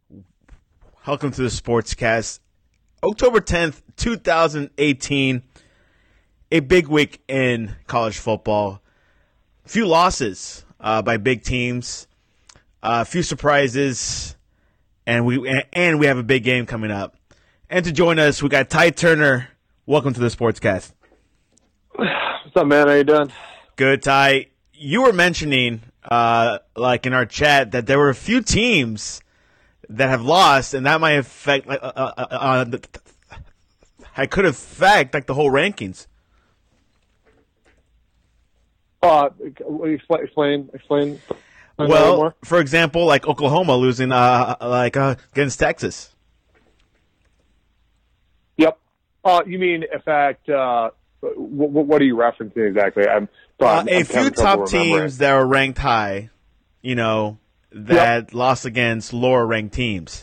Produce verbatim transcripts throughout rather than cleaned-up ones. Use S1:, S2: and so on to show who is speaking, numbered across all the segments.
S1: Welcome to the Sportscast. October tenth, twenty eighteen. A big week in college football. A few losses uh, by big teams. A uh, few surprises. And we and we have a big game coming up. And to join us, we got Ty Turner. Welcome to the Sportscast.
S2: What's up, man? How you doing?
S1: Good, Ty. You were mentioning, uh, like in our chat, that there were a few teams that have lost, and that might affect, uh, uh, uh, uh, I could affect like the whole rankings.
S2: Uh, explain, explain, explain.
S1: Well, for example, like Oklahoma losing, uh, like uh, against Texas.
S2: Yep. Uh, you mean affect? Uh, what, what are you referencing exactly? I'm,
S1: uh,
S2: I'm
S1: a few top teams that are ranked high, you know. That yep. lost against lower-ranked teams.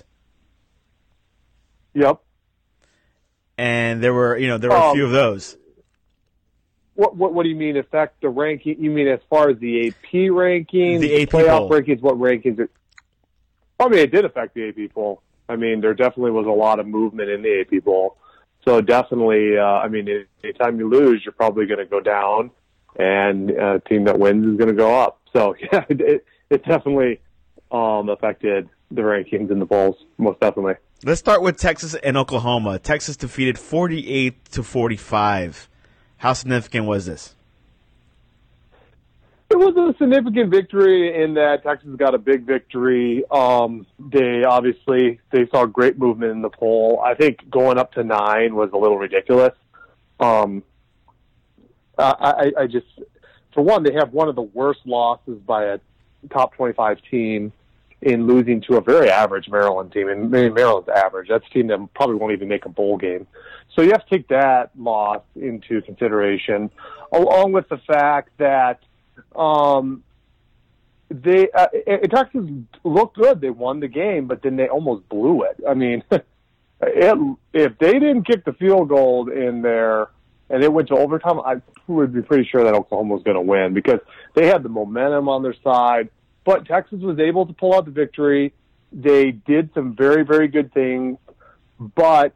S2: Yep.
S1: And there were, you know, there were um, a few of those.
S2: What, what What do you mean affect the ranking? You mean as far as the A P rankings,
S1: the A P
S2: playoff
S1: poll.
S2: rankings? What rankings? Are, I mean, it did affect the A P poll. I mean, there definitely was a lot of movement in the A P poll. So definitely, uh, I mean, anytime you lose, you're probably going to go down, and a team that wins is going to go up. So yeah, it, it definitely. Um, affected the rankings in the polls, most definitely.
S1: Let's start with Texas and Oklahoma. Texas defeated forty-eight to forty-five. How significant was this?
S2: It was a significant victory in that Texas got a big victory. Um, they obviously they saw great movement in the poll. I think going up to nine was a little ridiculous. Um, I, I, I just, for one, they have one of the worst losses by a top twenty-five team in losing to a very average Maryland team. And Maryland's average. That's a team that probably won't even make a bowl game. So you have to take that loss into consideration, along with the fact that um, they uh, Texas looked good. They won the game, but then they almost blew it. I mean, it, if they didn't kick the field goal in there and it went to overtime, I would be pretty sure that Oklahoma was going to win because they had the momentum on their side. But Texas was able to pull out the victory. They did some very, very good things. But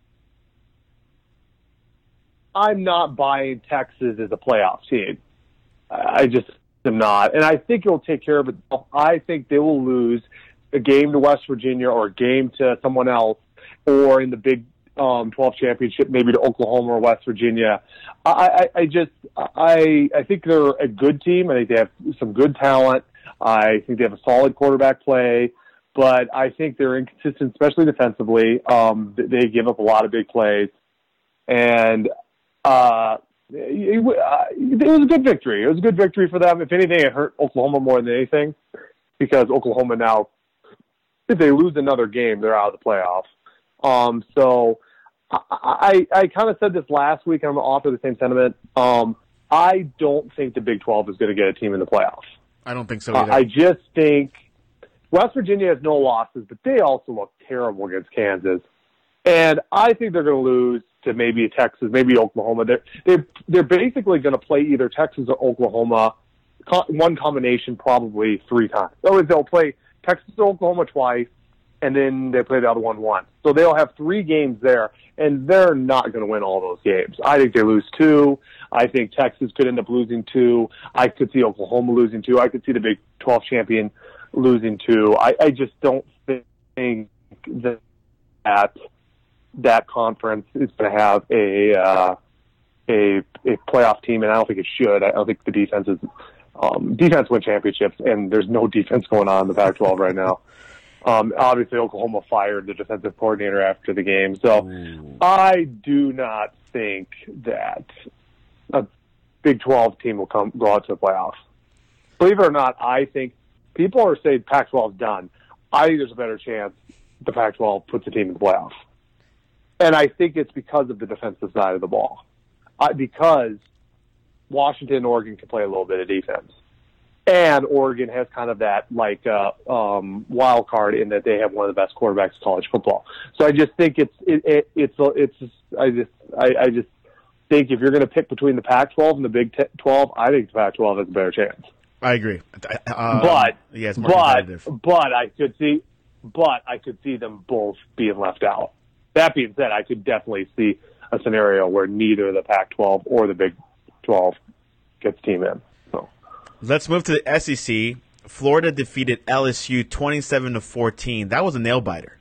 S2: I'm not buying Texas as a playoff team. I just am not. And I think it'll take care of itself. I think they will lose a game to West Virginia or a game to someone else or in the Big um, twelve championship, maybe to Oklahoma or West Virginia. I, I, I just I, I think they're a good team. I think they have some good talent. I think they have a solid quarterback play, but I think they're inconsistent, especially defensively. Um, they give up a lot of big plays, and uh, it, it was a good victory. It was a good victory for them. If anything, it hurt Oklahoma more than anything because Oklahoma now, if they lose another game, they're out of the playoffs. Um, so I, I, I kind of said this last week, and I'm going to offer the same sentiment. Um, I don't think the Big twelve is going to get a team in the playoffs.
S1: I don't think so either.
S2: Uh, I just think West Virginia has no losses, but they also look terrible against Kansas. And I think they're going to lose to maybe Texas, maybe Oklahoma. They're, they're, they're basically going to play either Texas or Oklahoma, one combination probably three times. So they'll play Texas or Oklahoma twice, and then they play the other one once. So they'll have three games there, and they're not going to win all those games. I think they lose two. I think Texas could end up losing two. I could see Oklahoma losing two. I could see the Big twelve champion losing two. I, I just don't think that that conference is going to have a, uh, a a playoff team, and I don't think it should. I don't think the defense is um, defense win championships, and there's no defense going on in the Pac twelve right now. Um, obviously, Oklahoma fired the defensive coordinator after the game. So Ooh. I do not think that a Big twelve team will come go out to the playoffs. Believe it or not, I think people are saying Pac twelve is done. I think there's a better chance the Pac twelve puts a team in the playoffs. And I think it's because of the defensive side of the ball. Uh, because Washington and Oregon can play a little bit of defense. And Oregon has kind of that like uh, um, wild card in that they have one of the best quarterbacks in college football. So I just think it's it, it, it's it's just, I just I, I just think if you're going to pick between the Pac twelve and the Big twelve, I think the Pac twelve has a better chance.
S1: I agree, um,
S2: but
S1: yeah, it's more
S2: but
S1: competitive.
S2: but I could see but I could see them both being left out. That being said, I could definitely see a scenario where neither the Pac twelve or the Big twelve gets a team in. So
S1: let's move to the S E C. Florida defeated L S U twenty-seven to fourteen. That was a nail biter.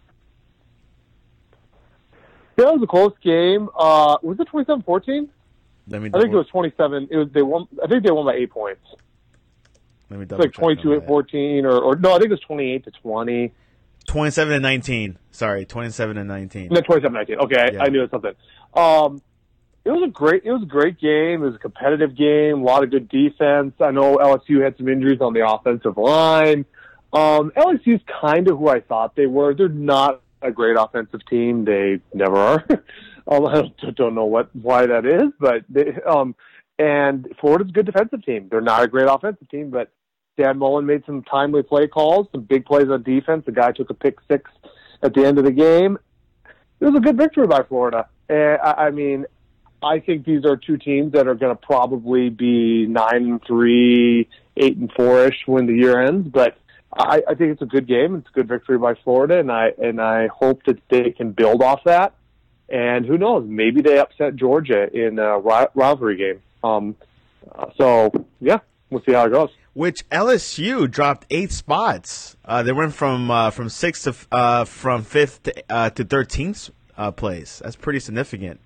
S2: That was a close game. Uh, was it twenty-seven fourteen?
S1: Let me.
S2: I think it was twenty-seven. It was they won. I think they won by eight points.
S1: Let me
S2: It's
S1: double
S2: like
S1: check
S2: twenty-two
S1: on
S2: at
S1: that.
S2: fourteen, or, or no, I think it was twenty-eight to twenty.
S1: twenty-seven to nineteen. Sorry, twenty-seven to nineteen.
S2: No, twenty-seven nineteen. Okay, I,
S1: Yeah.
S2: I knew it was something. Um, it was a great. It was a great game. It was a competitive game. A lot of good defense. I know L S U had some injuries on the offensive line. Um, L S U's kind of who I thought they were. They're not a great offensive team. They never are. um, I don't, don't know what why that is, but they, um, and Florida's a good defensive team. They're not a great offensive team, but Dan Mullen made some timely play calls, some big plays on defense. The guy took a pick six at the end of the game. It was a good victory by Florida. And I, I mean, I think these are two teams that are going to probably be nine and three, eight and four ish when the year ends. But I, I think it's a good game. It's a good victory by Florida, and I and I hope that they can build off that. And who knows? Maybe they upset Georgia in a ri- rivalry game. Um, uh, so yeah, we'll see how it goes.
S1: Which L S U dropped eight spots. Uh, they went from uh, from sixth to uh, from fifth to, uh, to thirteenth uh, place. That's pretty significant.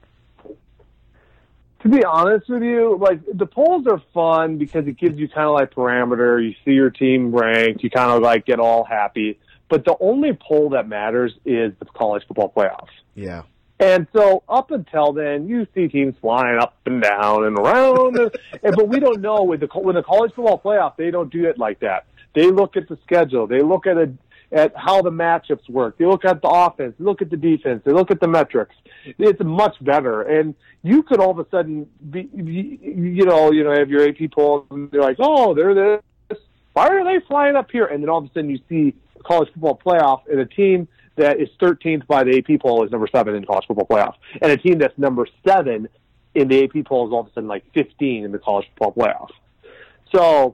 S2: To be honest with you, like the polls are fun because it gives you kind of like parameter. You see your team ranked. You kind of like get all happy. But the only poll that matters is the college football playoffs.
S1: Yeah.
S2: And so up until then, you see teams flying up and down and around. and, and, but we don't know with the with the college football playoff, they don't do it like that. They look at the schedule. They look at a, at how the matchups work. They look at the offense. They look at the defense. They look at the metrics. It's much better. And you could all of a sudden be, you know, you know, have your A P poll and they're like, oh, they're this. Why are they flying up here? And then all of a sudden you see the college football playoff and a team that is thirteenth by the A P poll is number seven in the college football playoff. And a team that's number seven in the A P poll is all of a sudden like fifteen in the college football playoff. So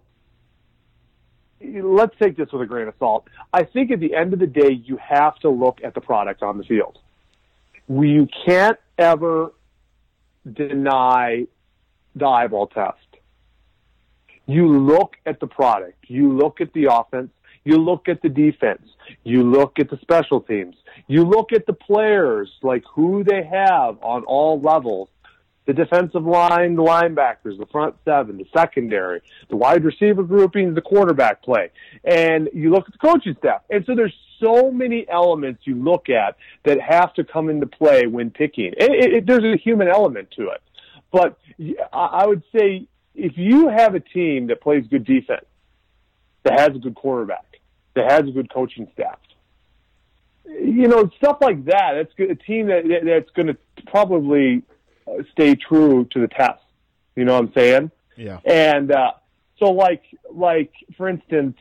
S2: let's take this with a grain of salt. I think at the end of the day, you have to look at the product on the field. You can't ever deny the eyeball test. You look at the product. You look at the offense. You look at the defense. You look at the special teams. You look at the players, like who they have on all levels. The defensive line, the linebackers, the front seven, the secondary, the wide receiver groupings, the quarterback play. And you look at the coaching staff. And so there's so many elements you look at that have to come into play when picking. It, it, it, there's a human element to it. But I, I would say if you have a team that plays good defense, that has a good quarterback, that has a good coaching staff, you know, stuff like that, that's good, a team that that's going to probably stay true to the test. You know what I'm saying?
S1: Yeah.
S2: And uh, so, like, like for instance,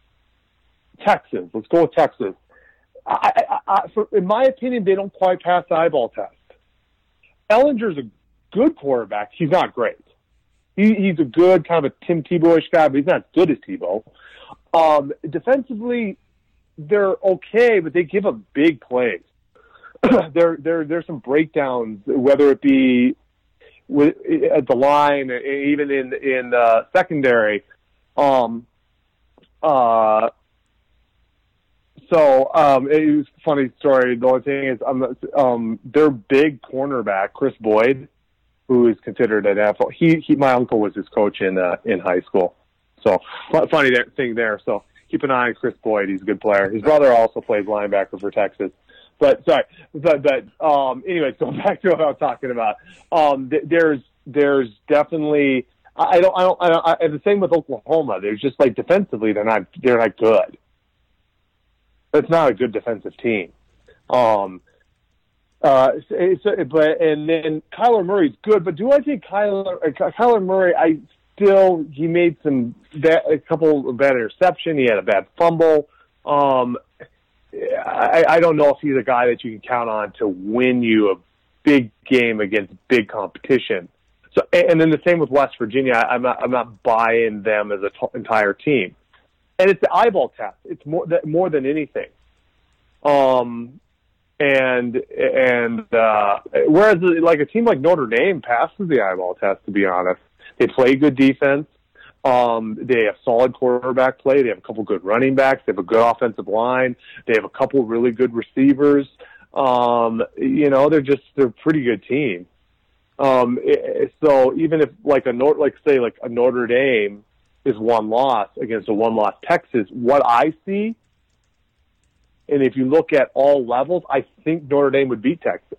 S2: Texas. Let's go with Texas. I, I, I, for, in my opinion, they don't quite pass the eyeball test. Ellinger's a good quarterback. He's not great. He, he's a good kind of a Tim Tebow-ish guy, but he's not as good as Tebow. Um, defensively, they're okay, but they give up big plays. there, there, there's some breakdowns, whether it be with, at the line, even in in uh, secondary. Um, uh, so um, it was a funny story. The only thing is, um, um, their big cornerback, Chris Boyd, who is considered an N F L. He, he, my uncle was his coach in uh, in high school. So funny thing there. So keep an eye on Chris Boyd. He's a good player. His brother also plays linebacker for Texas. But sorry, but but um, anyway, going back to what I was talking about. Um, th- there's there's definitely I don't I don't I don't I, the same with Oklahoma. There's just like defensively they're not they're not good. It's not a good defensive team. Um, uh, it's, it's, but and then Kyler Murray's good, but do I think Kyler uh, Kyler Murray? I still he made some bad, a couple of bad interception. He had a bad fumble. Um, I, I don't know if he's a guy that you can count on to win you a big game against big competition. So, and then the same with West Virginia. I'm not, I'm not buying them as an t- entire team. And it's the eyeball test. It's more that more than anything. Um, and and uh, whereas like a team like Notre Dame passes the eyeball test, to be honest. They play good defense. Um, they have solid quarterback play. They have a couple good running backs. They have a good offensive line. They have a couple really good receivers. Um, you know, they're just they're a pretty good team. Um, so even if like a Nor- like say like a Notre Dame is one loss against a one loss Texas, what I see, and if you look at all levels, I think Notre Dame would beat Texas.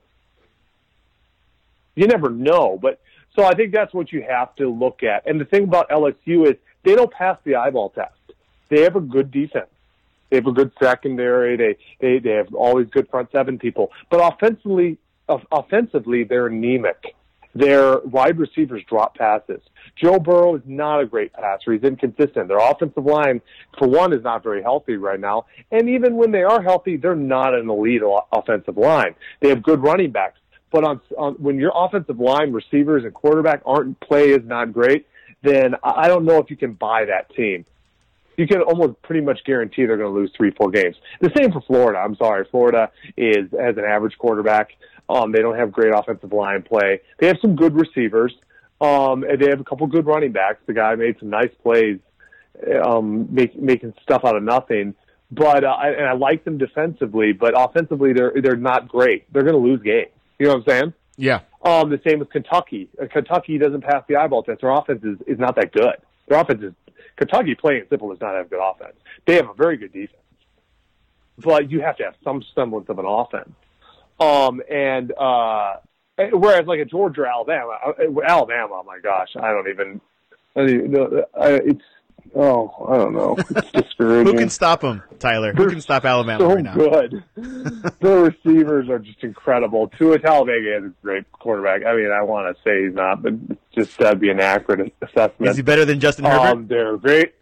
S2: You never know, but. So I think that's what you have to look at. And the thing about L S U is they don't pass the eyeball test. They have a good defense. They have a good secondary. They they, they have always good front seven people. But offensively, offensively, they're anemic. Their wide receivers drop passes. Joe Burrow is not a great passer. He's inconsistent. Their offensive line, for one, is not very healthy right now. And even when they are healthy, they're not an elite offensive line. They have good running backs. But on, on when your offensive line, receivers, and quarterback aren't play is not great, then I don't know if you can buy that team. You can almost pretty much guarantee they're going to lose three, four games. The same for Florida. I'm sorry, Florida is has an average quarterback. Um, they don't have great offensive line play. They have some good receivers. Um, and they have a couple good running backs. The guy made some nice plays, um, make, making stuff out of nothing. But uh, I, and I like them defensively, but offensively they're they're not great. They're going to lose games. You know what I'm saying?
S1: Yeah.
S2: Um, the same with Kentucky. Uh, Kentucky doesn't pass the eyeball test. Their offense is, is not that good. Their offense is Kentucky, plain and simple, does not have good offense. They have a very good defense, but you have to have some semblance of an offense. Um, and uh, whereas like a Georgia or Alabama, Alabama, oh my gosh, I don't even. I don't even know. I, it's oh, I don't know. It's discouraging.
S1: Who can stop them, Tyler? Who can stop Alabama
S2: so
S1: right now?
S2: Good. The receivers are just incredible. Tua Tagovailoa is a great quarterback. I mean, I want to say he's not, but it's just that'd be an accurate assessment.
S1: Is he better than Justin Herbert?
S2: Um, they're great.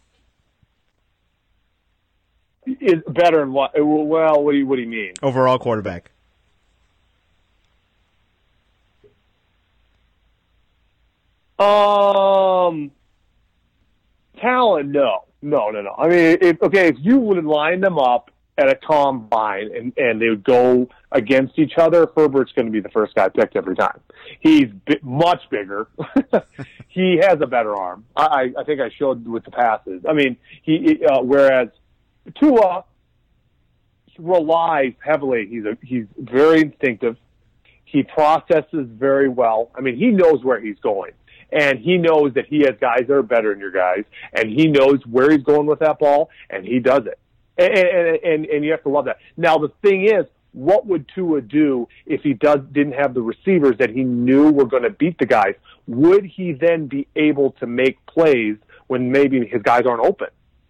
S2: Is better in what? Well, what do you what do you mean?
S1: Overall quarterback.
S2: Um, talent, no, no, no, no. I mean, if, okay, if you would line them up at a combine and, and they would go against each other, Herbert's going to be the first guy picked every time. He's bi- much bigger. He has a better arm. I, I think I showed with the passes. I mean, he uh, whereas Tua relies heavily. He's a, he's very instinctive. He processes very well. I mean, he knows where he's going. And he knows that he has guys that are better than your guys, and he knows where he's going with that ball, and he does it. And and and, and you have to love that. Now the thing is, what would Tua do if he does didn't have the receivers that he knew were going to beat the guys? Would he then be able to make plays when maybe his guys aren't open?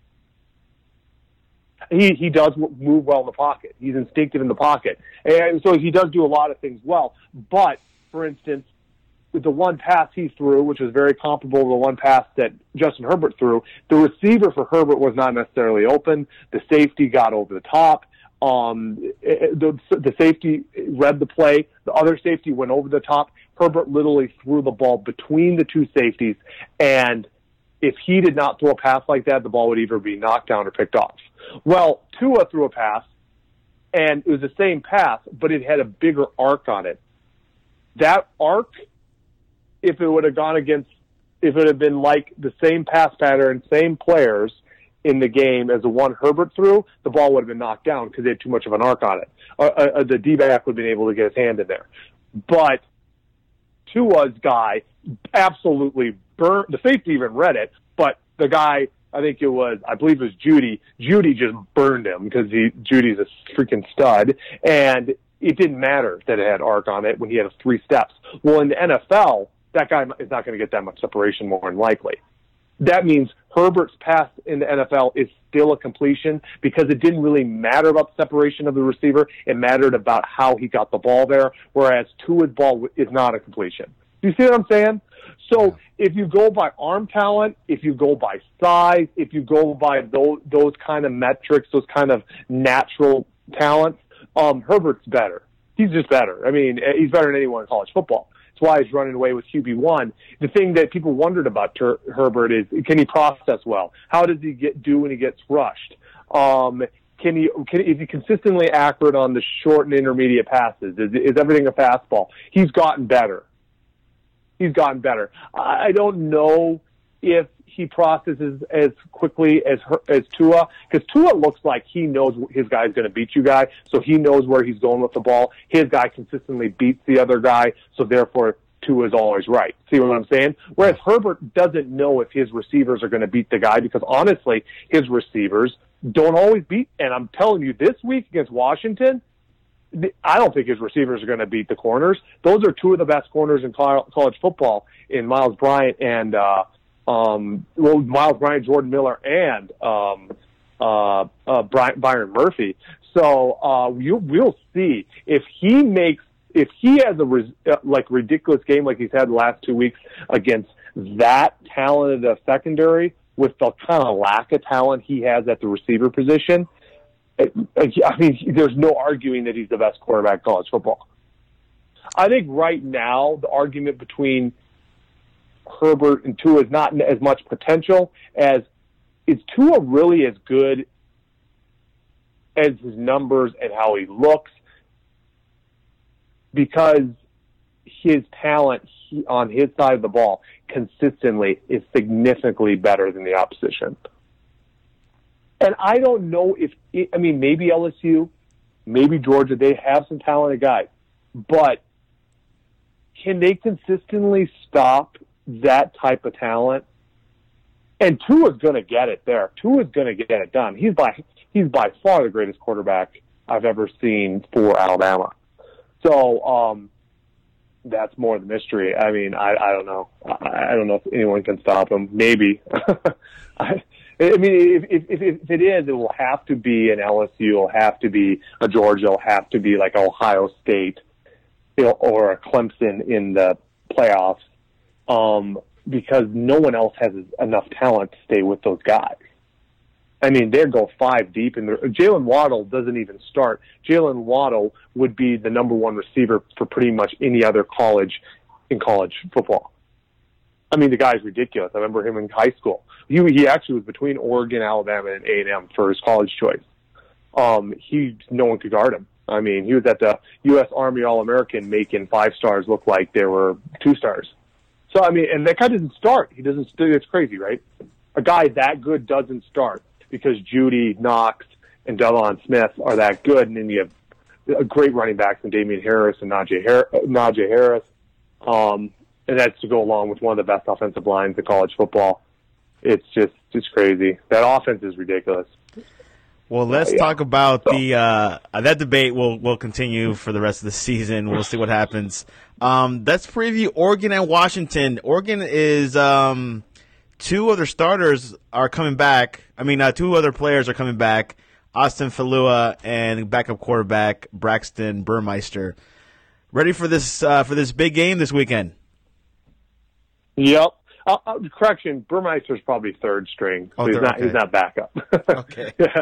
S2: He he does move well in the pocket. He's instinctive in the pocket, and so he does do a lot of things well. But for instance, with the one pass he threw, which was very comparable to the one pass that Justin Herbert threw, the receiver for Herbert was not necessarily open. The safety got over the top. Um, the, the safety read the play. The other safety went over the top. Herbert literally threw the ball between the two safeties, and if he did not throw a pass like that, the ball would either be knocked down or picked off. Well, Tua threw a pass, and it was the same pass, but it had a bigger arc on it. That arc, if it would have gone against, if it had been like the same pass pattern, same players in the game as the one Herbert threw, the ball would have been knocked down because they had too much of an arc on it. Uh, uh, the D-back would have been able to get his hand in there. But Tua's guy absolutely burned, the safety even read it, but the guy, I think it was, I believe it was Judy, Judy just burned him because he Judy's a freaking stud, and it didn't matter that it had arc on it when he had three steps. Well, in the N F L, that guy is not going to get that much separation more than likely. That means Herbert's pass in the N F L is still a completion because it didn't really matter about the separation of the receiver. It mattered about how he got the ball there, whereas Tua's ball is not a completion. Do you see what I'm saying? So if you go by arm talent, if you go by size, if you go by those, those kind of metrics, those kind of natural talents, um, Herbert's better. He's just better. I mean, he's better than anyone in college football. That's why he's running away with Q B one. The thing that people wondered about Ter- Herbert is, can he process well? How does he get do when he gets rushed? Um, Can he, can, is he consistently accurate on the short and intermediate passes? Is, is everything a fastball? He's gotten better. He's gotten better. I don't know if he processes as quickly as as Tua, because Tua looks like he knows his guy's going to beat you guy, so he knows where he's going with the ball. His guy consistently beats the other guy, so therefore Tua is always right. See what I'm saying? Whereas Herbert doesn't know if his receivers are going to beat the guy, because honestly, his receivers don't always beat. And I'm telling you, this week against Washington, I don't think his receivers are going to beat the corners. Those are two of the best corners in college football in Miles Bryant and uh, um, well, Miles Bryant, Jordan Miller, and um, uh, uh, Brian, Byron Murphy. So uh, you, we'll see if he makes if he has a res, uh, like ridiculous game like he's had the last two weeks against that talented uh, secondary with the kind of lack of talent he has at the receiver position. I mean, there's no arguing that he's the best quarterback in college football. I think right now the argument between Herbert and Tua is not as much potential as is Tua really as good as his numbers and how he looks, because his talent he, on his side of the ball consistently is significantly better than the opposition. And I don't know if, it, I mean, maybe L S U, maybe Georgia, they have some talented guys. But can they consistently stop that type of talent? And Tua's going to get it there. Tua's going to get it done. He's by he's by far the greatest quarterback I've ever seen for Alabama. So um, that's more the mystery. I mean, I, I don't know. I, I don't know if anyone can stop him. Maybe. I, I mean, if, if, if it is, it will have to be an L S U, it will have to be a Georgia, it will have to be like Ohio State, you know, or a Clemson in the playoffs, um, because no one else has enough talent to stay with those guys. I mean, they go five deep, and Jalen Waddle doesn't even start. Jalen Waddle would be the number one receiver for pretty much any other college in college football. I mean, the guy's ridiculous. I remember him in high school. He he actually was between Oregon, Alabama, and A and M for his college choice. Um, he no one could guard him. I mean, he was at the U S Army All-American making five stars look like they were two stars. So I mean, and that guy doesn't start. He doesn't. It's crazy, right? A guy that good doesn't start because Judy, Knox, and Devon Smith are that good, and then you have a great running backs in Damian Harris and Najee Harris. Najee Harris. Um, And that's to go along with one of the best offensive lines in college football. It's just just crazy. That offense is ridiculous.
S1: Well, let's
S2: uh, yeah.
S1: talk about the uh, that debate. Will will continue for the rest of the season. We'll see what happens. Um, let's preview Oregon and Washington. Oregon is um, two other starters are coming back. I mean, uh, two other players are coming back. Austin Falua and backup quarterback Braxton Burmeister. Ready for this uh, for this big game this weekend?
S2: Yep. Uh, uh, correction, Burmeister's probably third string. So
S1: oh,
S2: he's not
S1: okay.
S2: he's not backup.
S1: Okay.
S2: yeah.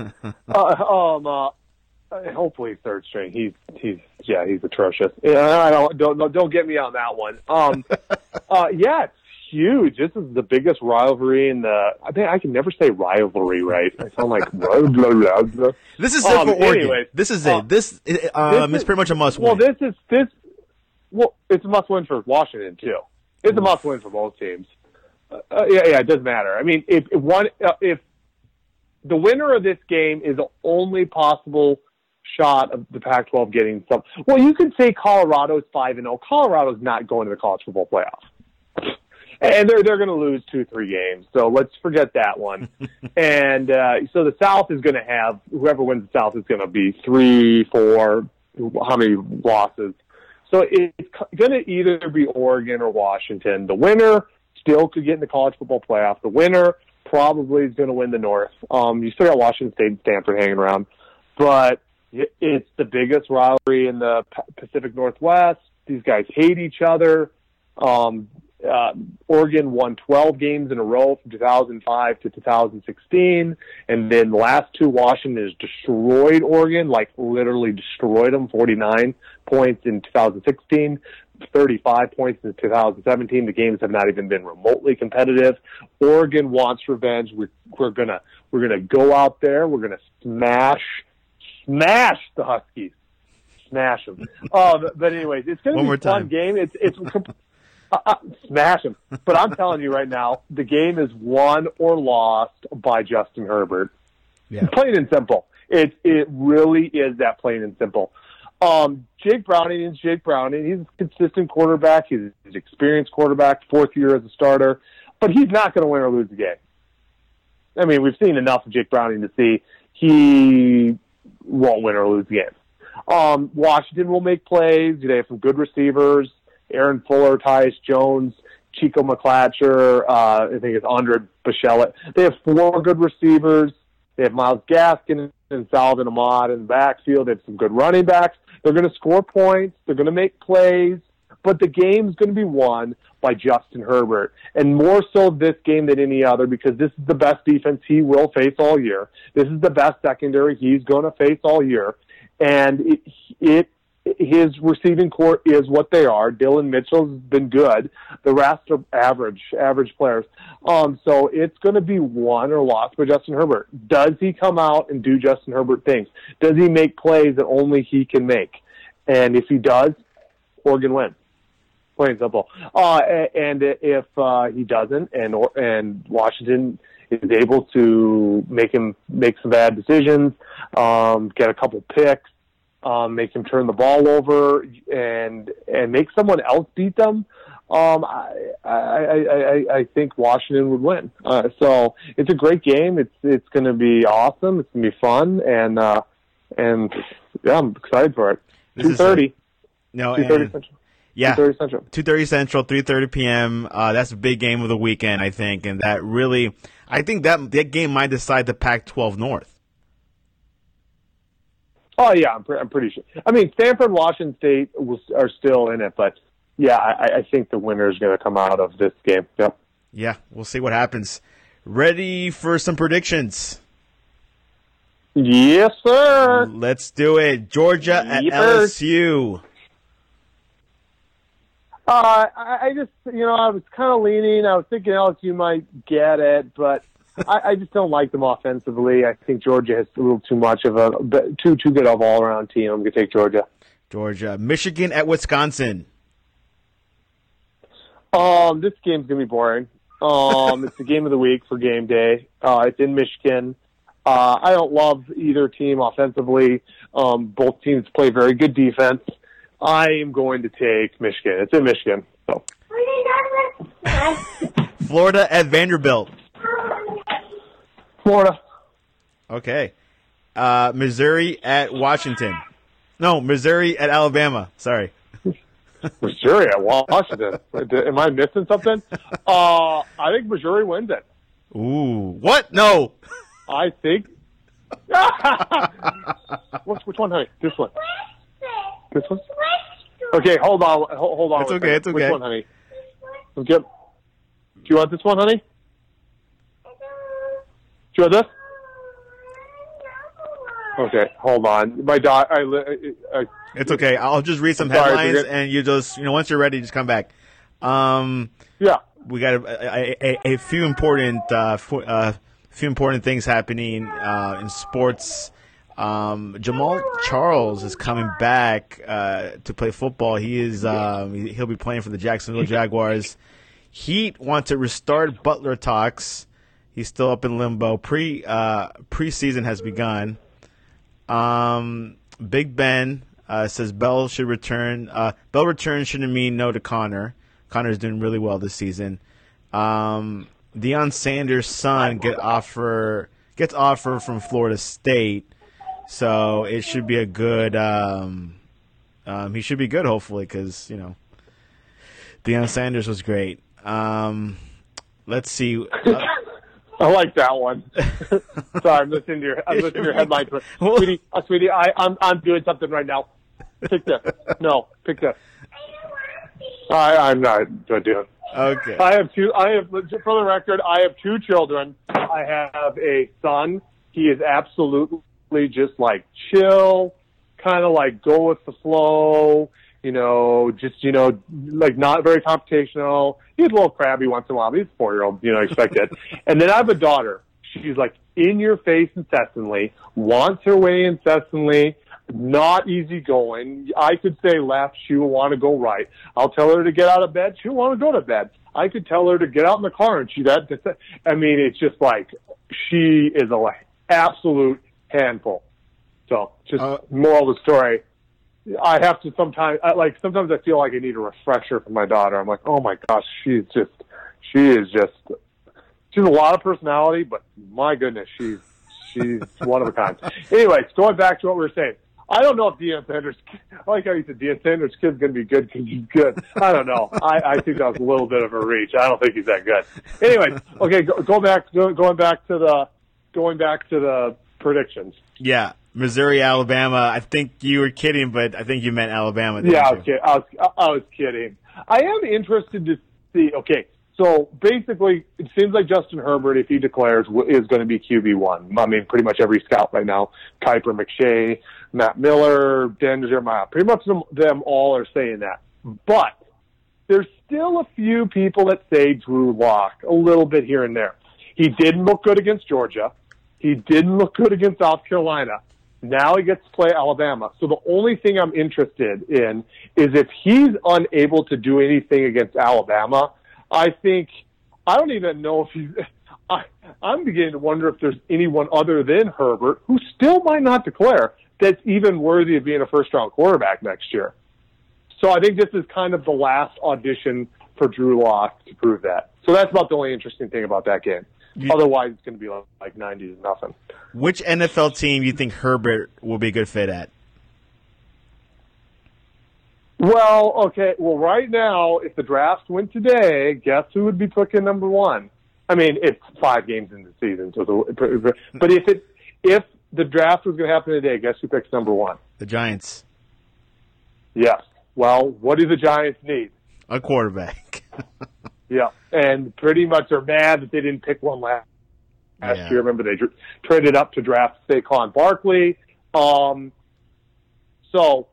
S2: uh, um. Uh, hopefully third string. He's he's yeah he's atrocious. Yeah, I don't don't don't get me on that one. Um. uh. Yeah. It's huge. This is the biggest rivalry in the. I think I can never say rivalry right. I sound like. blah, blah, blah, blah.
S1: This is it
S2: um,
S1: for Oregon.
S2: Anyways,
S1: this is
S2: uh,
S1: it. This um
S2: this
S1: is pretty much a must
S2: well,
S1: win.
S2: Well, this is this. Well, it's a must win for Washington too. It's a must win for both teams. Uh, yeah, yeah, it doesn't matter. I mean, if, if one, uh, if the winner of this game is the only possible shot of the Pac twelve getting some, well, you could say Colorado's five and zero. Colorado's not going to the college football playoff, and they're they're going to lose two, three games. So let's forget that one. and uh, so the South is going to have whoever wins the South is going to be three, four, how many losses. So it's going to either be Oregon or Washington. The winner still could get in the college football playoff. The winner probably is going to win the North. Um, you still got Washington State and Stanford hanging around. But it's the biggest rivalry in the Pacific Northwest. These guys hate each other. Um, uh, Oregon won twelve games in a row from two thousand five to two thousand sixteen. And then the last two, Washington has destroyed Oregon, like literally destroyed them, forty-nine points in two thousand sixteen. thirty-five points in two thousand seventeen. The games have not even been remotely competitive. Oregon wants revenge. We're, we're gonna we're gonna go out there. We're gonna smash smash the Huskies, smash them. Oh, but, but anyways, it's gonna
S1: One
S2: be
S1: more
S2: a fun
S1: time.
S2: game. It's it's uh, uh, smash them. But I'm telling you right now, the game is won or lost by Justin Herbert.
S1: Yeah.
S2: Plain and simple. It it really is that plain and simple. Um, Jake Browning is Jake Browning. He's a consistent quarterback. He's an experienced quarterback, fourth year as a starter. But he's not going to win or lose the game. I mean, we've seen enough of Jake Browning to see he won't win or lose the game. Um, Washington will make plays. They have some good receivers. Aaron Fuller, Tyus Jones, Chico McClatcher, uh, I think it's Andre Bichelet. They have four good receivers. They have Myles Gaskin and Salvin Ahmad in the backfield. They have some good running backs. They're going to score points. They're going to make plays. But the game's going to be won by Justin Herbert. And more so this game than any other because this is the best defense he will face all year. This is the best secondary he's going to face all year. And it, it his receiving core is what they are. Dylan Mitchell's been good. The rest are average, average players. Um, so it's going to be won or lost by Justin Herbert. Does he come out and do Justin Herbert things? Does he make plays that only he can make? And if he does, Oregon wins. Plain and simple. Uh, and if uh, he doesn't, and and Washington is able to make him make some bad decisions, um, get a couple picks, um, make him turn the ball over, and and make someone else beat them, um, I, I, I, I think Washington would win. Uh, so it's a great game. It's it's going to be awesome. It's going to be fun, and uh, and yeah, I'm excited for it. Two thirty.
S1: No,
S2: two thirty
S1: and,
S2: Central.
S1: yeah,
S2: two thirty Central.
S1: two thirty Central, three thirty p.m. Uh, that's a big game of the weekend, I think, and that really, I think that that game might decide the Pac twelve North.
S2: Oh yeah, I'm, pre- I'm pretty sure. I mean, Stanford, Washington State will, are still in it, but yeah, I, I think the winner is going to come out of this game. Yep.
S1: Yeah, we'll see what happens. Ready for some predictions?
S2: Yes, sir.
S1: Let's do it. Georgia at
S2: Yes.
S1: L S U.
S2: Uh, I, I just, you know, I was kind of leaning. I was thinking L S U might get it, but I, I just don't like them offensively. I think Georgia has a little too much of a too too good of all around team. I'm gonna take Georgia.
S1: Georgia, Michigan at Wisconsin.
S2: Um, this game's gonna be boring. Um, it's the game of the week for game day. Uh, it's in Michigan. Uh, I don't love either team offensively. Um, both teams play very good defense. I am going to take Michigan. It's in Michigan. So.
S1: Florida at Vanderbilt.
S2: Florida.
S1: Okay. Uh, Missouri at Washington. No, Missouri at Alabama. Sorry.
S2: Missouri at Washington. Am I missing something? Uh, I think Missouri wins it.
S1: Ooh. What? No.
S2: I think. which, which one, honey? This one. This one? Okay, hold on. Hold, hold on.
S1: It's
S2: one
S1: okay,
S2: second.
S1: it's okay.
S2: Which one, honey? Okay. Do you want this one, honey? Do you want this? Okay, hold on. My dog. I, I,
S1: It's okay. I'll just read some
S2: I'm sorry,
S1: headlines,
S2: forget-
S1: and you just, you know, once you're ready, just come back. Um,
S2: yeah.
S1: we got a, a, a few important, uh, for, uh, few important things happening uh, in sports. Um, Jamal Charles is coming back uh, to play football. He is um, he'll be playing for the Jacksonville Jaguars. Heat want to restart Butler talks. He's still up in limbo. Pre uh, preseason has begun. Um, Big Ben uh, says Bell should return. Uh, Bell return shouldn't mean no to Connor. Connor's doing really well this season. Um, Deion Sanders' son get offer gets offer from Florida State. So it should be a good. Um, um, he should be good, hopefully, because you know, Deion Sanders was great. Um, let's see. Uh,
S2: I like that one. Sorry, I'm listening to your, I'm listening to your headline. Sweetie, uh, sweetie, I, I'm, I'm doing something right now. Pick this. No, pick this. I, I'm not doing.
S1: Okay.
S2: I have two. I have, for the record, I have two children. I have a son. He is absolutely just like chill, kind of like go with the flow, You know, just, you know, like not very computational. He's a little crabby once in a while. But he's a four-year-old, you know, expect it. And then I have a daughter. She's like in your face incessantly, wants her way incessantly, not easy going. I could say left, she will want to go right. I'll tell her to get out of bed, she'll want to go to bed. I could tell her to get out in the car, and she that. I mean, it's just like she is a like, absolute handful. So, just uh, moral of the story. I have to sometimes, I, like, sometimes I feel like I need a refresher from my daughter. I'm like, oh my gosh, she's just, she is just, she's a lot of personality, but my goodness, she's, she's one of a kind. Anyways, going back to what we were saying. I don't know if Deion Sanders, I like how you said Deion Sanders' kid's going to be good because he's good. I don't know. I, I think that was a little bit of a reach. I don't think he's that good. Anyways, okay, go, go back, go, going back to the, going back to the predictions.
S1: Yeah. Missouri, Alabama. I think you were kidding, but I think you meant Alabama.
S2: Yeah, I
S1: you?
S2: was, kidding. I, was, I was kidding. I am interested to see, okay, so basically it seems like Justin Herbert, if he declares, is going to be Q B one. I mean, pretty much every scout right now, Kuiper, McShay, Matt Miller, Dan Jeremiah, pretty much them, them all are saying that. But there's still a few people that say Drew Lock, a little bit here and there. He didn't look good against Georgia. He didn't look good against South Carolina. Now he gets to play Alabama. So the only thing I'm interested in is if he's unable to do anything against Alabama, I think, I don't even know if he's, I, I'm beginning to wonder if there's anyone other than Herbert who still might not declare that's even worthy of being a first-round quarterback next year. So I think this is kind of the last audition for Drew Lock to prove that. So that's about the only interesting thing about that game. You, Otherwise, it's going to be like, like ninety to nothing.
S1: Which N F L team do you think Herbert will be a good fit at?
S2: Well, okay. Well, right now, if the draft went today, guess who would be picking number one? I mean, it's five games in the season, so the, but if it if the draft was going to happen today, guess who picks number one?
S1: The Giants.
S2: Yes. Well, what do the Giants need?
S1: A quarterback.
S2: Yeah, and pretty much are mad that they didn't pick one last, last
S1: yeah.
S2: year. Remember, they dr- traded up to draft Saquon Barkley. Um, so,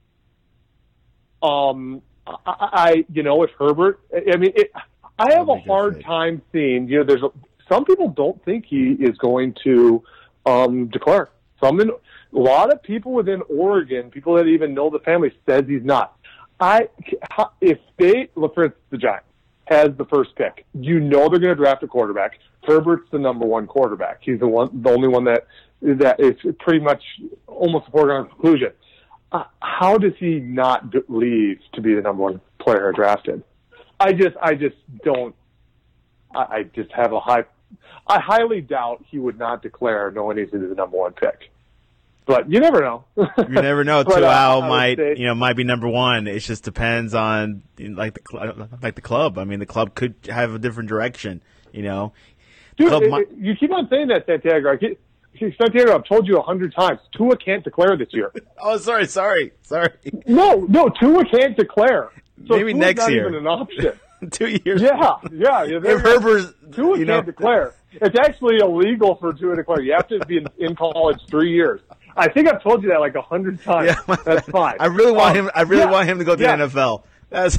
S2: um, I, I, you know, if Herbert, I mean, it, I have a hard time seeing, you know, there's a, some people don't think he is going to um, declare. Some, in, a lot of people within Oregon, people that even know the family, says he's not. I, if they, look for instance, the Giants has the first pick. You know they're going to draft a quarterback. Herbert's the number one quarterback. He's the one, the only one that that is pretty much almost a foregone conclusion. Uh, how does he not leave to be the number one player drafted? I just, I just don't. I, I just have a high. I highly doubt he would not declare knowing he's the number one pick. But you never know.
S1: You never know.
S2: But,
S1: Tuau
S2: uh,
S1: might,
S2: say,
S1: you know, might be number one. It just depends on like the cl- like the club. I mean, the club could have a different direction. You know,
S2: dude, it,
S1: might...
S2: you keep on saying that, Santiago. I keep, Santiago, I've told you a hundred times. Tua can't declare this year.
S1: Oh, sorry, sorry, sorry.
S2: No, no, Tua can't declare. So
S1: Maybe
S2: Tua's
S1: next
S2: not
S1: year.
S2: Even an option.
S1: Two years.
S2: Yeah, yeah. yeah
S1: if Herbert's,
S2: Tua
S1: you
S2: can't
S1: know,
S2: declare. It's actually illegal for Tua to declare. You have to be in, in college three years. I think I've told you that like a hundred times. Yeah, That's fine.
S1: I really want um, him. I really
S2: yeah,
S1: want him to go to
S2: yeah.
S1: the N F L. That's.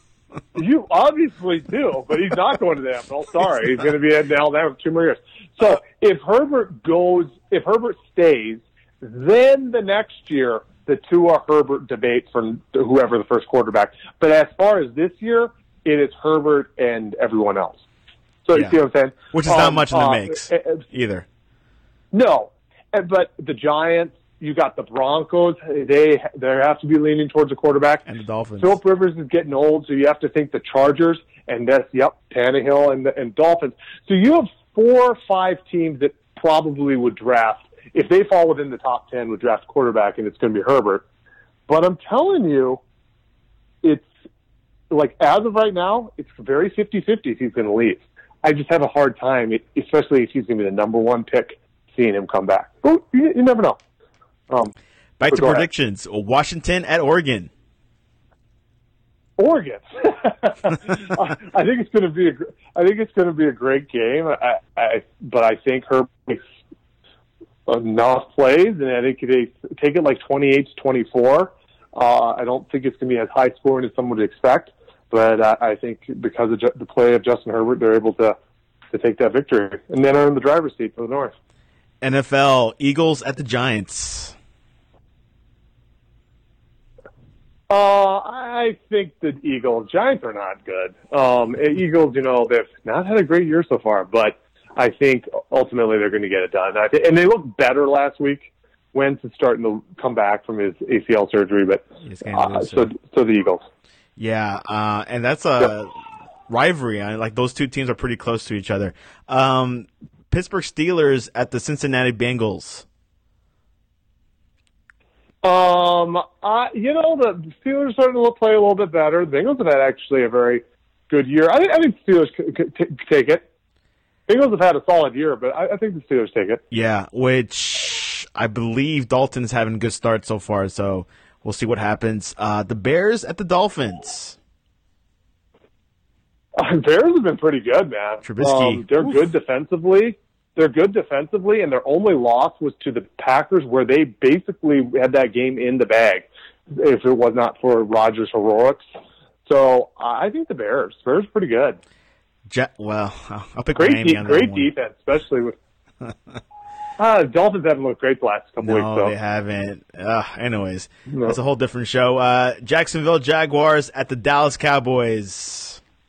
S2: You obviously do, but he's not going to the N F L. Sorry, he's going to be in Alabama for two more years. So if Herbert goes, if Herbert stays, then the next year the Tua Herbert debate for whoever the first quarterback. But as far as this year, it is Herbert and everyone else. So
S1: yeah.
S2: you see what I'm saying?
S1: Which is
S2: um,
S1: not much in the
S2: uh,
S1: mix
S2: uh,
S1: either.
S2: No, but the Giants, you got the Broncos. They they have to be leaning towards a quarterback.
S1: And the Dolphins.
S2: Philip Rivers is getting old, so you have to think the Chargers, and that's, yep, Tannehill and the, and Dolphins. So you have four or five teams that probably would draft, if they fall within the top ten, would draft quarterback, and it's going to be Herbert. But I'm telling you, it's like as of right now, it's very fifty-fifty if he's going to leave. I just have a hard time, especially if he's going to be the number one pick, seeing him come back. But you, you never know. Um,
S1: Back to predictions. Ahead. Washington at Oregon.
S2: Oregon. I think it's going to be a. I think it's going to be a great game. I, I, but I think Herb makes enough plays, and I think they take it like twenty-eight to twenty-four. Uh, I don't think it's going to be as high scoring as some would expect, but uh, I think because of ju- the play of Justin Herbert, they're able to, to take that victory. And then are in the driver's seat for the North.
S1: N F L, Eagles at the Giants.
S2: Uh, I think the Eagles, Giants are not good. Um, Eagles, you know, they've not had a great year so far, but I think ultimately they're going to get it done. I th- and they look better last week. Wentz is starting to come back from his A C L surgery, but uh, so so the Eagles.
S1: Yeah, uh, and that's a yep. rivalry. I, like those two teams are pretty close to each other. Um, Pittsburgh Steelers at the Cincinnati Bengals.
S2: Um, I, you know, the Steelers are starting to play a little bit better. The Bengals have had actually a very good year. I think I think the Steelers could, could t- take it. Bengals have had a solid year, but I, I think the Steelers take it.
S1: Yeah, which I believe Dalton's having a good start so far, so we'll see what happens. Uh, the Bears at the Dolphins.
S2: Uh, Bears have been pretty good, man.
S1: Trubisky.
S2: Um, they're
S1: Oof.
S2: good defensively. They're good defensively, and their only loss was to the Packers, where they basically had that game in the bag if it was not for Rodgers' heroics. So I think the Bears. Bears are pretty good.
S1: Je- well, I'll pick
S2: great
S1: Miami
S2: de-
S1: on that
S2: Great
S1: one.
S2: defense, especially with uh, Dolphins haven't looked great the last couple
S1: no,
S2: weeks. So.
S1: they haven't. Uh, anyways,
S2: no.
S1: That's a whole different show. Uh, Jacksonville Jaguars at the Dallas Cowboys.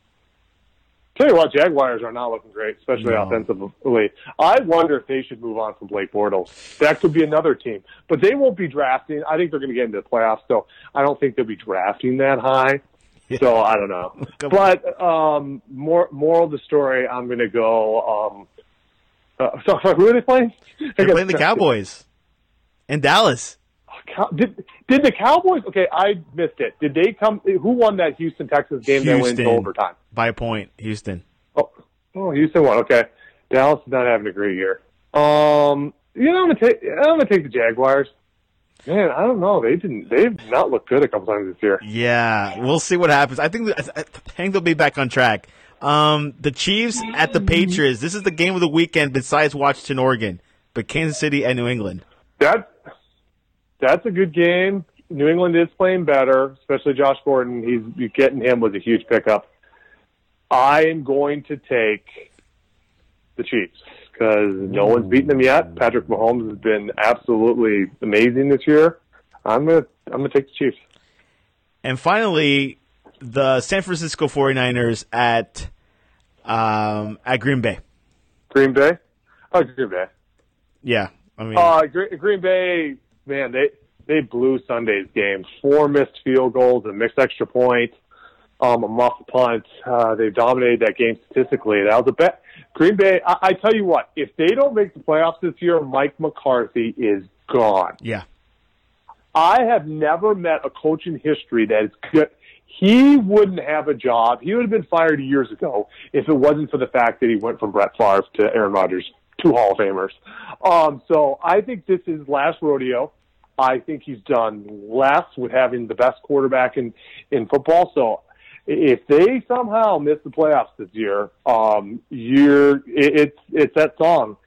S2: Tell you what, Jaguars are not looking great, especially
S1: No.
S2: offensively. I wonder if they should move on from Blake Bortles. That could be another team. But they won't be drafting. I think they're going to get into the playoffs, so I don't think they'll be drafting that high.
S1: Yeah.
S2: So I don't know. But um, more, moral of the story, I'm going to go. Um, uh, so, who are they playing?
S1: They're playing the Cowboys in Dallas.
S2: Did did the Cowboys? Okay, I missed it. Did they come? Who won that Houston Texas game that went into overtime?
S1: By a point, Houston.
S2: Oh, oh, Houston won. Okay, Dallas is not having a great year. Um, you know, I'm gonna take. I'm gonna take the Jaguars. Man, I don't know. They didn't. They've not looked good a couple times this year.
S1: Yeah, we'll see what happens. I think. I think they'll be back on track. Um, the Chiefs at the Patriots. This is the game of the weekend. Besides Washington, Oregon, but Kansas City and New England.
S2: That. That's a good game. New England is playing better, especially Josh Gordon. He's getting him was a huge pickup. I am going to take the Chiefs because no one's beaten them yet. Patrick Mahomes has been absolutely amazing this year. I'm gonna I'm gonna take the Chiefs.
S1: And finally, the San Francisco forty-niners at um, at Green Bay.
S2: Green Bay? Oh, Green Bay.
S1: Yeah, I mean,
S2: uh, Green Bay. Man, they they blew Sunday's game. Four missed field goals, a missed extra point, um, a muffed punt. Uh, they dominated that game statistically. That was a bet. Green Bay. I, I tell you what, if they don't make the playoffs this year, Mike McCarthy is gone.
S1: Yeah.
S2: I have never met a coach in history that is good. He wouldn't have a job. He would have been fired years ago if it wasn't for the fact that he went from Brett Favre to Aaron Rodgers. Two Hall of Famers. Um, so I think this is his last rodeo. I think he's done less with having the best quarterback in, in football. So if they somehow miss the playoffs this year, um, you're, it, it's it's that song.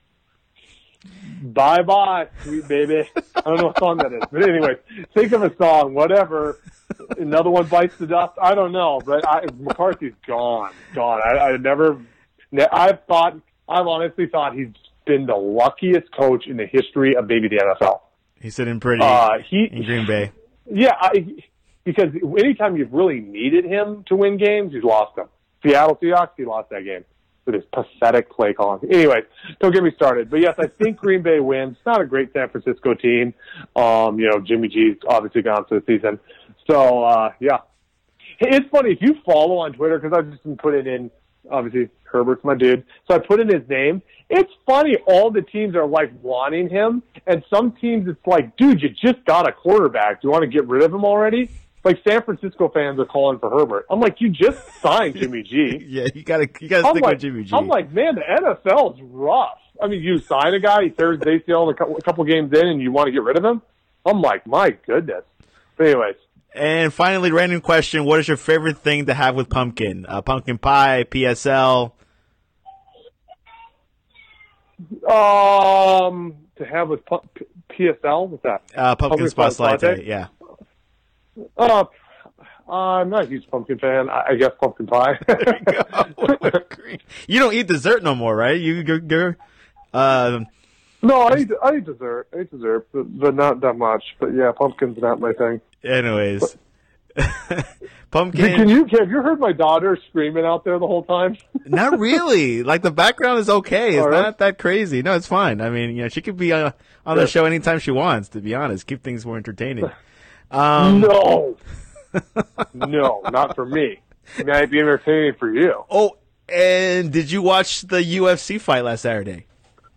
S2: Bye bye, sweet baby. I don't know what song that is, but anyway, think of a song, whatever. Another one bites the dust. I don't know, but I, McCarthy's gone, gone. I, I never. I've thought. I've honestly thought he's been the luckiest coach in the history of maybe the N F L.
S1: He's sitting pretty
S2: uh, he,
S1: in Green Bay.
S2: Yeah, I, because anytime you've really needed him to win games, he's lost them. Seattle Seahawks, he lost that game with his pathetic play calling. Anyway, don't get me started. But yes, I think Green Bay wins. It's not a great San Francisco team. Um, you know, Jimmy G's obviously gone for the season. So, uh, yeah. Hey, it's funny, if you follow on Twitter, because I've just been putting in, obviously, Herbert's my dude. So I put in his name. It's funny, all the teams are like wanting him, and some teams it's like, dude, you just got a quarterback. Do you want to get rid of him already? Like San Francisco fans are calling for Herbert. I'm like, you just signed Jimmy G.
S1: Yeah, you gotta you gotta
S2: I'm
S1: stick
S2: like,
S1: with Jimmy G.
S2: I'm like, man, the N F L is rough. I mean, you sign a guy, he tears his A C L a couple, a couple games in, and you want to get rid of him? I'm like, my goodness. But anyways.
S1: And finally, random question: what is your favorite thing to have with pumpkin? Uh, pumpkin pie, P S L.
S2: Um, to have with P- P S L, what's that?
S1: Uh, pumpkin, pumpkin spice latte. latte. Yeah.
S2: Uh, I'm not a huge pumpkin fan. I, I guess pumpkin pie.
S1: You don't eat dessert no more, right? You, you're, you're uh,
S2: no, I eat, I eat dessert. I eat dessert, but, but not that much. But yeah, pumpkin's not my thing.
S1: Anyways, pumpkin.
S2: Can you have you heard my daughter screaming out there the whole time?
S1: Not really. Like the background is okay. It's
S2: All right.
S1: not that crazy. No, it's fine. I mean, you know, she could be uh, on the show anytime she wants. To be honest, keep things more entertaining. Um,
S2: no, no, not for me. It might be entertaining for you.
S1: Oh, and did you watch the U F C fight last Saturday?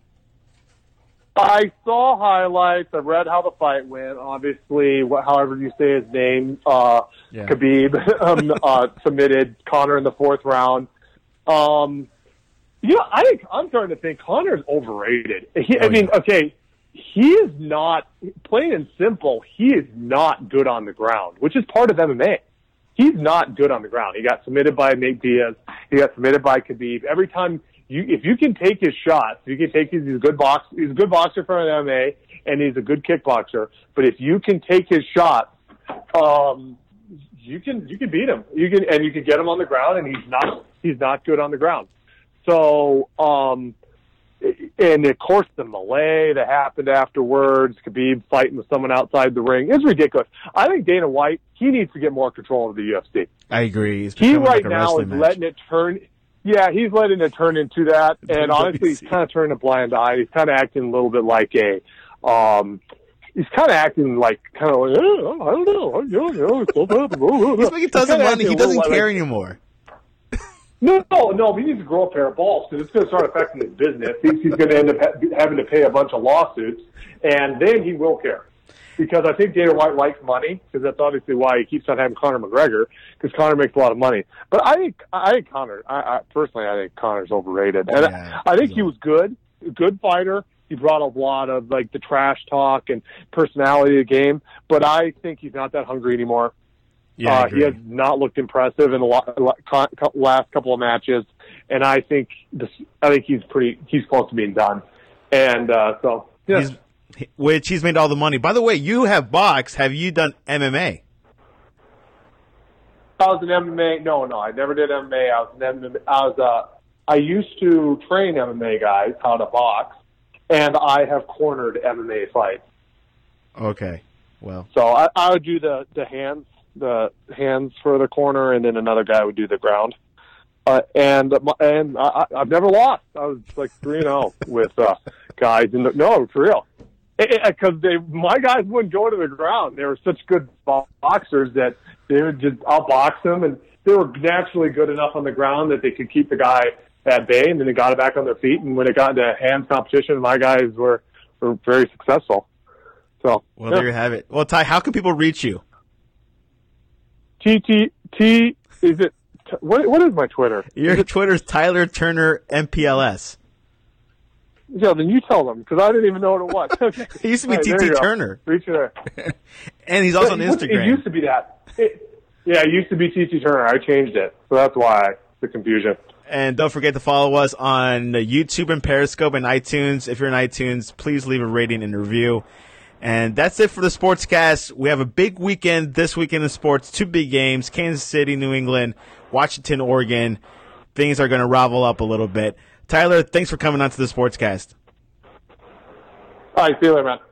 S2: I saw highlights. I read how the fight went. Obviously, wh- however you say his name, uh,
S1: Yeah.
S2: Khabib um, uh, submitted Conor in the fourth round. Um, you know, I think I'm starting to think Conor's overrated. He, I
S1: Oh,
S2: mean,
S1: yeah.
S2: okay, he is not, plain and simple, he is not good on the ground, which is part of M M A. He's not good on the ground. He got submitted by Nate Diaz. He got submitted by Khabib. Every time you, if you can take his shots, if you can take his, he's a good box, he's a good boxer for an M M A, and he's a good kickboxer. But if you can take his shots, um, you can you can beat him. You can and you can get him on the ground, and he's not he's not good on the ground. So, um, and of course the melee that happened afterwards, Khabib fighting with someone outside the ring, is ridiculous. I think Dana White, he needs to get more control of the U F C.
S1: I agree. It's
S2: He
S1: becoming
S2: right
S1: like a
S2: now is
S1: wrestling match.
S2: letting it turn. Yeah, he's letting it turn into that, and honestly, he's
S1: W W C.
S2: kind of turning a blind eye. He's kind of acting a little bit like a. Um, he's kind of acting like kind of like, oh, I don't know. I don't know.
S1: He's making tons of money. He doesn't care anymore.
S2: No, no, no. He needs to grow a pair of balls because it's going to start affecting his business. He's, he's going to end up ha- having to pay a bunch of lawsuits, and then he will care. Because I think Dana White likes money, because that's obviously why he keeps on having Conor McGregor, because Conor makes a lot of money. But I think, I think Conor, I, I, personally, I think Conor's overrated. And
S1: Yeah,
S2: I, I think he was good, a good fighter. He brought a lot of, like, the trash talk and personality of the game, but I think he's not that hungry anymore.
S1: Yeah, I
S2: uh,
S1: agree.
S2: he has not looked impressive in the lo- lo- last couple of matches, and I think this, I think he's pretty, he's close to being done. And uh, so, yeah.
S1: He's, which he's made all the money. By the way, you have boxed. Have you done M M A?
S2: I was an M M A. No, no, I never did M M A. I was an M M A. I was. Uh, I used to train M M A guys how to box, and I have cornered M M A fights.
S1: Okay, well,
S2: So I, I would do the the hands, the hands for the corner, and then another guy would do the ground. Uh, and and I, I've never lost. I was like three and zero with uh, guys. In the, no, for real. Because they, my guys wouldn't go to the ground. They were such good boxers that they would just outbox them, and they were naturally good enough on the ground that they could keep the guy at bay, and then they got it back on their feet. And when it got into hands competition, my guys were were very successful. So,
S1: well,
S2: yeah.
S1: there you have it. Well, Ty, how can people reach you?
S2: T T T is it? T- what what is my Twitter?
S1: Your Twitter's Tyler Turner M P L S.
S2: Yeah, then you tell them because I didn't even know what it was. Okay.
S1: He used to be
S2: All right,
S1: T
S2: there
S1: T
S2: you go.
S1: Turner.
S2: Reach there.
S1: And he's also on
S2: It- It
S1: Instagram.
S2: used to be that. It, yeah, it used to be T T Turner. I changed it, so that's why the confusion.
S1: And don't forget to follow us on YouTube and Periscope and iTunes. If you're in iTunes, please leave a rating and a review. And that's it for the Sportscast. We have a big weekend this weekend in sports. Two big games, Kansas City, New England, Washington, Oregon. Things are going to ravel up a little bit. Tyler, thanks for coming on to the Sportscast.
S2: All right, see you later, man.